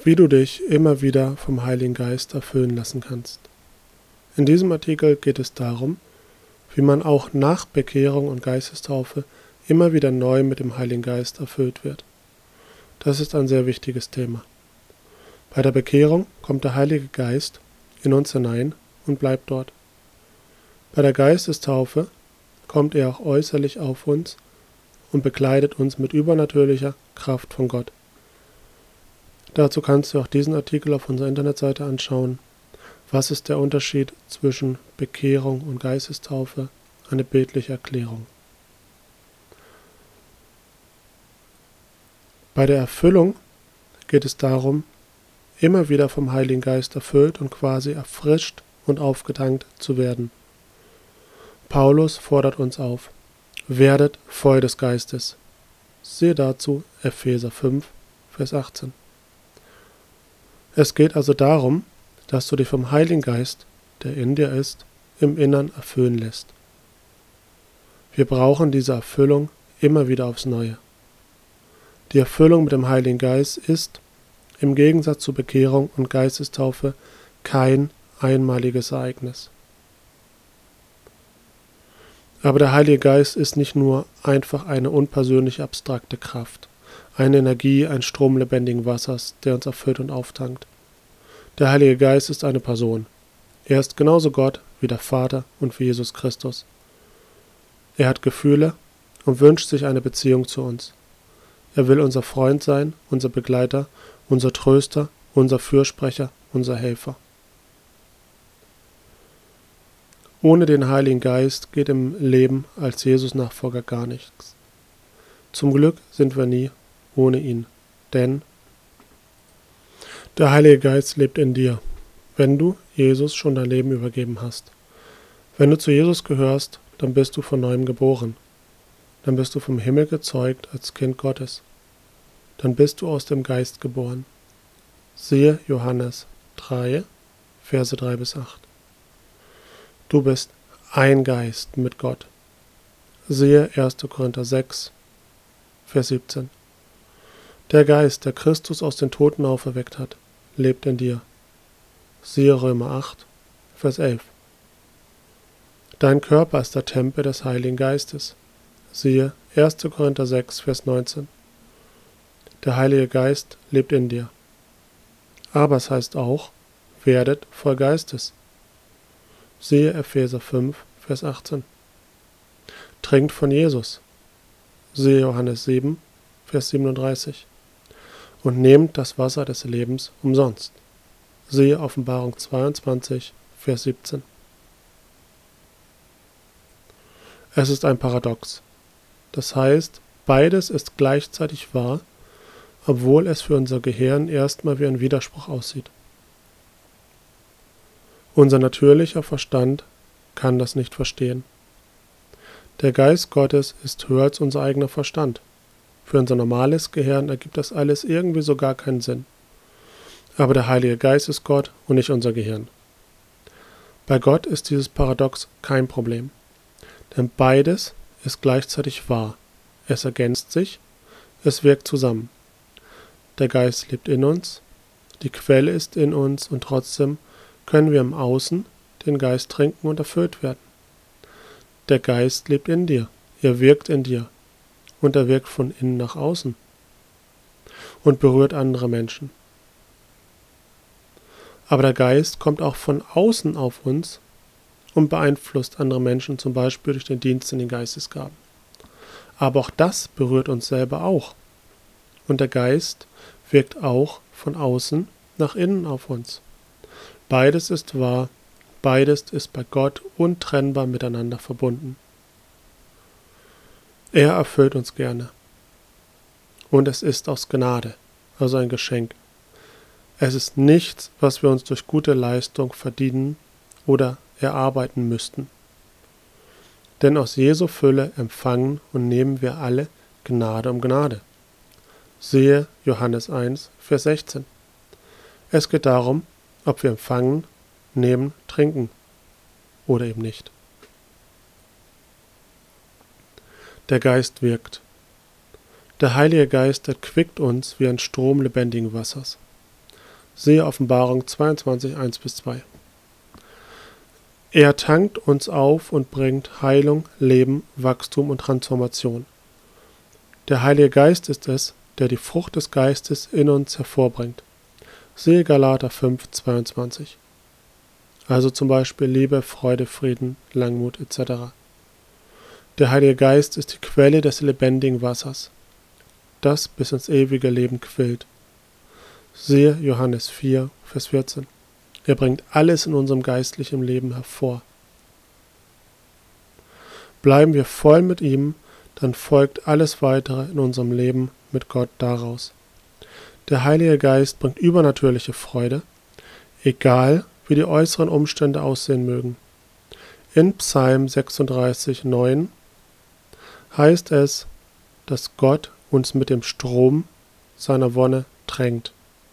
wie du dich immer wieder vom Heiligen Geist erfüllen lassen kannst. In diesem Artikel geht es darum, wie man auch nach Bekehrung und Geistestaufe immer wieder neu mit dem Heiligen Geist erfüllt wird. Das ist ein sehr wichtiges Thema. Bei der Bekehrung kommt der Heilige Geist in uns hinein und bleibt dort. Bei der Geistestaufe kommt er auch äußerlich auf uns und bekleidet uns mit übernatürlicher Kraft von Gott. Dazu kannst du auch diesen Artikel auf unserer Internetseite anschauen. Was ist der Unterschied zwischen Bekehrung und Geistestaufe? Eine bildliche Erklärung. Bei der Erfüllung geht es darum, immer wieder vom Heiligen Geist erfüllt und quasi erfrischt und aufgetankt zu werden. Paulus fordert uns auf: Werdet voll des Geistes. Siehe dazu Epheser 5, Vers 18. Es geht also darum, dass du dich vom Heiligen Geist, der in dir ist, im Innern erfüllen lässt. Wir brauchen diese Erfüllung immer wieder aufs Neue. Die Erfüllung mit dem Heiligen Geist ist, im Gegensatz zu Bekehrung und Geistestaufe, kein einmaliges Ereignis. Aber der Heilige Geist ist nicht nur einfach eine unpersönliche abstrakte Kraft, eine Energie, ein Strom lebendigen Wassers, der uns erfüllt und auftankt. Der Heilige Geist ist eine Person. Er ist genauso Gott wie der Vater und wie Jesus Christus. Er hat Gefühle und wünscht sich eine Beziehung zu uns. Er will unser Freund sein, unser Begleiter, unser Tröster, unser Fürsprecher, unser Helfer. Ohne den Heiligen Geist geht im Leben als Jesus-Nachfolger gar nichts. Zum Glück sind wir nie ohne ihn, denn der Heilige Geist lebt in dir, wenn du Jesus schon dein Leben übergeben hast. Wenn du zu Jesus gehörst, dann bist du von neuem geboren. Dann bist du vom Himmel gezeugt als Kind Gottes. Dann bist du aus dem Geist geboren. Siehe Johannes 3, Verse 3 bis 8. Du bist ein Geist mit Gott. Siehe 1. Korinther 6, Vers 17. Der Geist, der Christus aus den Toten auferweckt hat, lebt in dir. Siehe Römer 8, Vers 11. Dein Körper ist der Tempel des Heiligen Geistes. Siehe 1. Korinther 6, Vers 19. Der Heilige Geist lebt in dir. Aber es heißt auch, werdet voll Geistes. Siehe Epheser 5, Vers 18. Trinkt von Jesus. Siehe Johannes 7, Vers 37. Und nehmt das Wasser des Lebens umsonst. Siehe Offenbarung 22, Vers 17. Es ist ein Paradox. Das heißt, beides ist gleichzeitig wahr, obwohl es für unser Gehirn erstmal wie ein Widerspruch aussieht. Unser natürlicher Verstand kann das nicht verstehen. Der Geist Gottes ist höher als unser eigener Verstand. Für unser normales Gehirn ergibt das alles irgendwie so gar keinen Sinn. Aber der Heilige Geist ist Gott und nicht unser Gehirn. Bei Gott ist dieses Paradox kein Problem. Denn beides ist gleichzeitig wahr. Es ergänzt sich, es wirkt zusammen. Der Geist lebt in uns, die Quelle ist in uns und trotzdem können wir im Außen den Geist trinken und erfüllt werden. Der Geist lebt in dir, er wirkt in dir und er wirkt von innen nach außen und berührt andere Menschen. Aber der Geist kommt auch von außen auf uns und beeinflusst andere Menschen, zum Beispiel durch den Dienst in den Geistesgaben. Aber auch das berührt uns selber auch. Und der Geist wirkt auch von außen nach innen auf uns. Beides ist wahr, beides ist bei Gott untrennbar miteinander verbunden. Er erfüllt uns gerne. Und es ist aus Gnade, also ein Geschenk. Es ist nichts, was wir uns durch gute Leistung verdienen oder erarbeiten müssten. Denn aus Jesu Fülle empfangen und nehmen wir alle Gnade um Gnade. Siehe Johannes 1, Vers 16. Es geht darum, ob wir empfangen, nehmen, trinken oder eben nicht. Der Geist wirkt. Der Heilige Geist erquickt uns wie ein Strom lebendigen Wassers. Siehe Offenbarung 22, 1-2. Er tankt uns auf und bringt Heilung, Leben, Wachstum und Transformation. Der Heilige Geist ist es, der die Frucht des Geistes in uns hervorbringt. Siehe Galater 5, 22. Also zum Beispiel Liebe, Freude, Frieden, Langmut etc. Der Heilige Geist ist die Quelle des lebendigen Wassers, das bis ins ewige Leben quillt. Siehe Johannes 4, Vers 14. Er bringt alles in unserem geistlichen Leben hervor. Bleiben wir voll mit ihm, dann folgt alles weitere in unserem Leben mit Gott daraus. Der Heilige Geist bringt übernatürliche Freude, egal wie die äußeren Umstände aussehen mögen. In Psalm 36, 9 heißt es, dass Gott uns mit dem Strom seiner Wonne tränkt.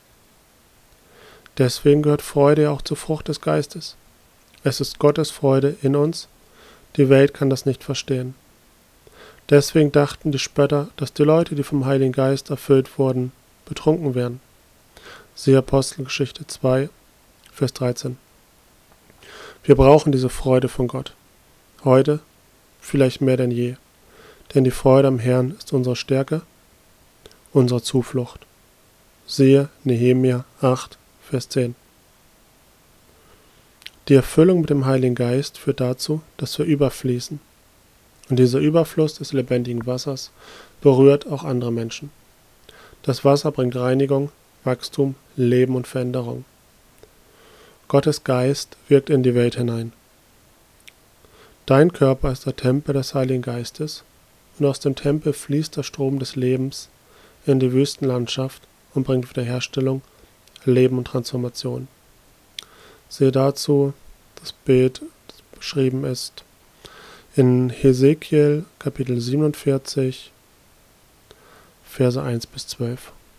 Deswegen gehört Freude auch zur Frucht des Geistes. Es ist Gottes Freude in uns. Die Welt kann das nicht verstehen. Deswegen dachten die Spötter, dass die Leute, die vom Heiligen Geist erfüllt wurden, betrunken wären. Siehe Apostelgeschichte 2, Vers 13. Wir brauchen diese Freude von Gott. Heute vielleicht mehr denn je. Denn die Freude am Herrn ist unsere Stärke, unsere Zuflucht. Siehe Nehemia 8, Vers 10. Die Erfüllung mit dem Heiligen Geist führt dazu, dass wir überfließen. Und dieser Überfluss des lebendigen Wassers berührt auch andere Menschen. Das Wasser bringt Reinigung, Wachstum, Leben und Veränderung. Gottes Geist wirkt in die Welt hinein. Dein Körper ist der Tempel des Heiligen Geistes und aus dem Tempel fließt der Strom des Lebens in die Wüstenlandschaft und bringt Wiederherstellung, Leben und Transformation. Siehe dazu das Bild, das beschrieben ist in Hesekiel Kapitel 47, Verse 1-12.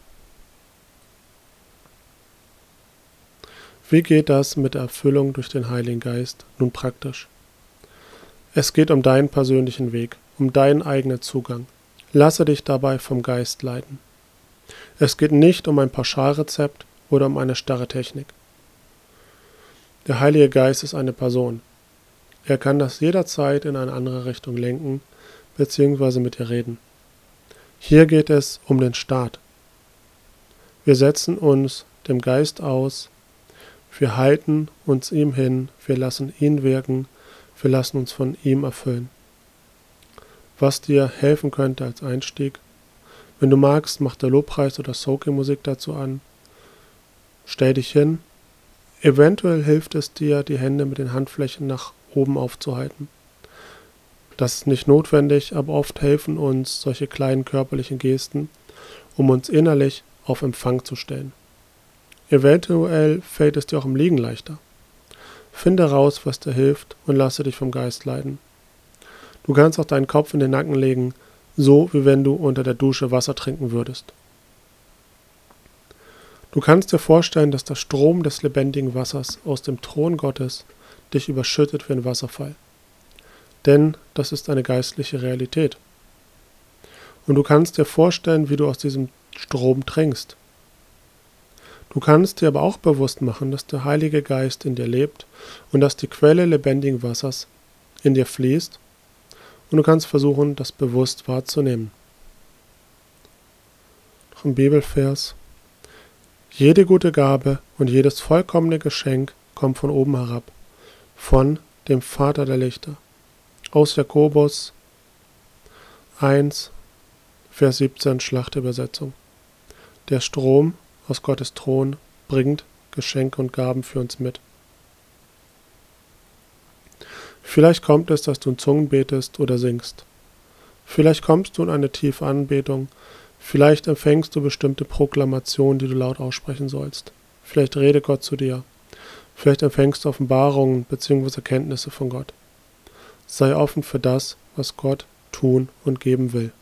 Wie geht das mit der Erfüllung durch den Heiligen Geist nun praktisch? Es geht um deinen persönlichen Weg, um deinen eigenen Zugang. Lasse dich dabei vom Geist leiten. Es geht nicht um ein Pauschalrezept oder um eine starre Technik. Der Heilige Geist ist eine Person. Er kann das jederzeit in eine andere Richtung lenken bzw. mit dir reden. Hier geht es um den Start. Wir setzen uns dem Geist aus, wir halten uns ihm hin, wir lassen ihn wirken, wir lassen uns von ihm erfüllen. Was dir helfen könnte als Einstieg: Wenn du magst, mach der Lobpreis oder Soaking-Musik dazu an. Stell dich hin. Eventuell hilft es dir, die Hände mit den Handflächen nach oben aufzuhalten. Das ist nicht notwendig, aber oft helfen uns solche kleinen körperlichen Gesten, um uns innerlich auf Empfang zu stellen. Eventuell fällt es dir auch im Liegen leichter. Finde raus, was dir hilft und lasse dich vom Geist leiten. Du kannst auch deinen Kopf in den Nacken legen, so wie wenn du unter der Dusche Wasser trinken würdest. Du kannst dir vorstellen, dass der Strom des lebendigen Wassers aus dem Thron Gottes dich überschüttet wie ein Wasserfall. Denn das ist eine geistliche Realität. Und du kannst dir vorstellen, wie du aus diesem Strom trinkst. Du kannst dir aber auch bewusst machen, dass der Heilige Geist in dir lebt und dass die Quelle lebendigen Wassers in dir fließt, und du kannst versuchen, das bewusst wahrzunehmen. Noch ein Bibelvers: Jede gute Gabe und jedes vollkommene Geschenk kommt von oben herab, von dem Vater der Lichter. Aus Jakobus 1, Vers 17, Schlachtübersetzung. Der Strom aus Gottes Thron bringt Geschenke und Gaben für uns mit. Vielleicht kommt es, dass du in Zungen betest oder singst. Vielleicht kommst du in eine tiefe Anbetung. Vielleicht empfängst du bestimmte Proklamationen, die du laut aussprechen sollst. Vielleicht redet Gott zu dir. Vielleicht empfängst du Offenbarungen bzw. Erkenntnisse von Gott. Sei offen für das, was Gott tun und geben will.